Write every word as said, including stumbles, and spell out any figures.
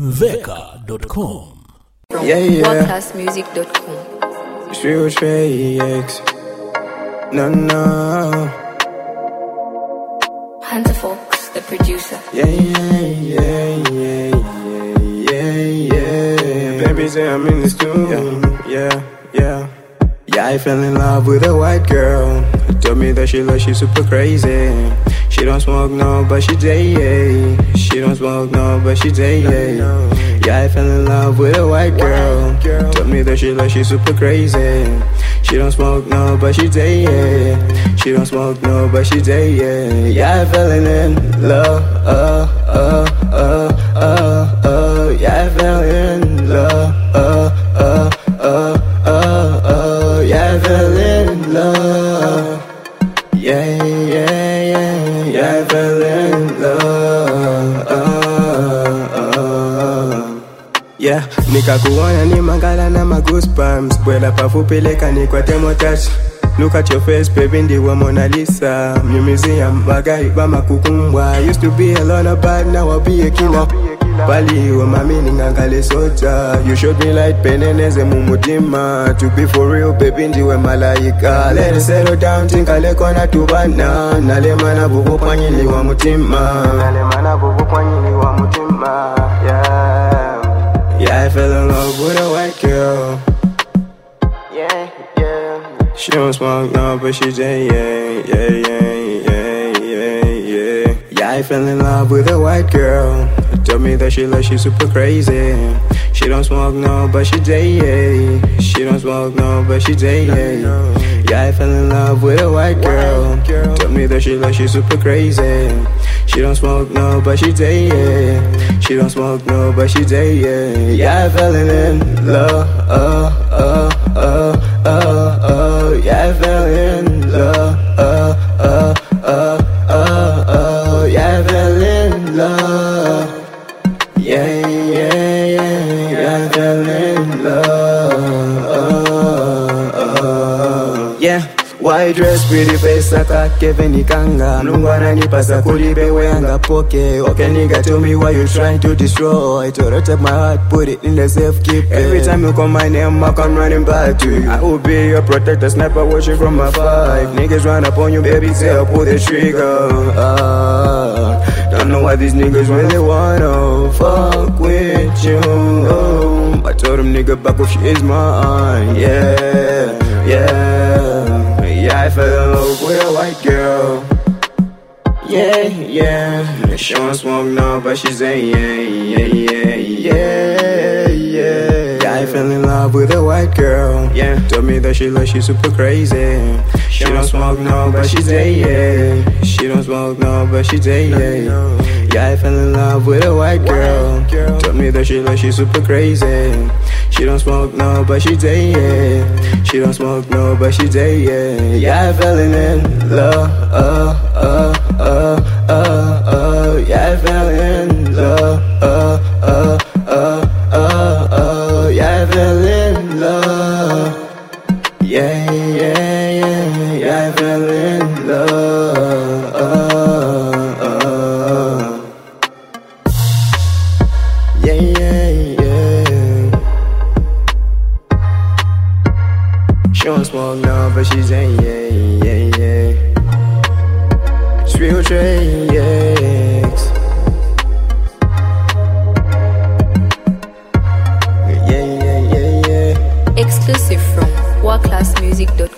veka dot com. Yeah, yeah. world class music dot com. It's real X. No, no. Hunter Fox, the producer. Yeah, yeah, yeah, yeah, yeah, yeah, yeah. Baby say I'm in the studio. Yeah, yeah. Yeah, I fell in love with a white girl. Told me that she loves, she super crazy. She don't smoke no, but she day. She don't smoke no, but she day. Yeah, I fell in love with a white girl. Told me that she loves, she super crazy. She don't smoke no, but she day. She don't smoke no, but she day. Yeah, I fell in love. Uh, uh, uh, uh, uh. Yeah, I fell in love. Uh, uh, uh, uh, uh. Yeah, I fell in love. Yeah, yeah, yeah. Yeah, I fell in love. Uh, uh. Yeah, nikakuona ni mangala na ma goosebumps. Bwela pafupeleka ni kwa temo touch. Look at your face, baby, ndiwe Mona Lisa. New museum, bagay ba makukumbwa. Used to be a loner, but now I'll be a killer. Bali, wa mami ngangale soja. You showed me light, peneneze mumutima. To be for real, baby, ndiwe malaika. Let it settle down, tinkale kona tubana. Nale mana bubu panyili wa mutima. Nale mana bubu panyili wa mutima. Yeah. Yeah, I fell in love with a white girl. Yeah, yeah. She don't smoke no, but she J, yeah, yeah, yeah, yeah, yeah, yeah. Yeah, I fell in love with a white girl. Told me that she loves, she super crazy. She don't smoke no, but she J, she don't smoke no, but she J, yeah, I fell in love with a white girl. Told me that she loves, she super crazy. She don't smoke no, but she J, she don't smoke no, but she J, yeah, I fell in love. Uh, uh, uh, uh, uh, yeah, I fell in love. Uh, uh, uh, uh, uh, yeah, I fell in love. Yeah, yeah, yeah, yeah, I fell in love. Uh, uh, yeah. White dress, pretty face, saka Kevin Ikanga. Mlungwana nipasa kulibe weanga poke. Okay, nigga, tell me why you trying to destroy. To take my heart, put it in the safe, keep it. Every time you call my name, I come running back to you. I will be your protector, sniper watching from afar. If niggas run up on you, baby, say I'll pull the trigger. Uh, don't know why these niggas really wanna fuck with you. Oh, I told them nigga back off, she is mine. Yeah, yeah. Yeah, I fell in love with a white girl. Yeah, yeah. She don't smoke no, but she's a yeah, yeah, yeah, yeah, yeah. Yeah, I fell in love with a white girl. Yeah, told me that she loves, she super crazy. She don't smoke no, but she's a yeah. She don't smoke no, but she's a yeah. Yeah, I fell in love with a white girl. Told me that she loves, she super crazy. She don't smoke no, but she day, yeah. She don't smoke no, but she day, yeah. Yeah, I fell in love, uh, uh, uh, uh, uh. Yeah, I fell in love, uh, uh, uh, uh, uh. Yeah, I fell in love. Yeah, yeah, yeah, yeah, I fell in love, uh, uh. Yeah, yeah, yeah. She don't smoke no, but she's a yeah, yeah, yeah. It's real Trey, yeah. Yeah, yeah, yeah, yeah. Exclusive from world class music dot com.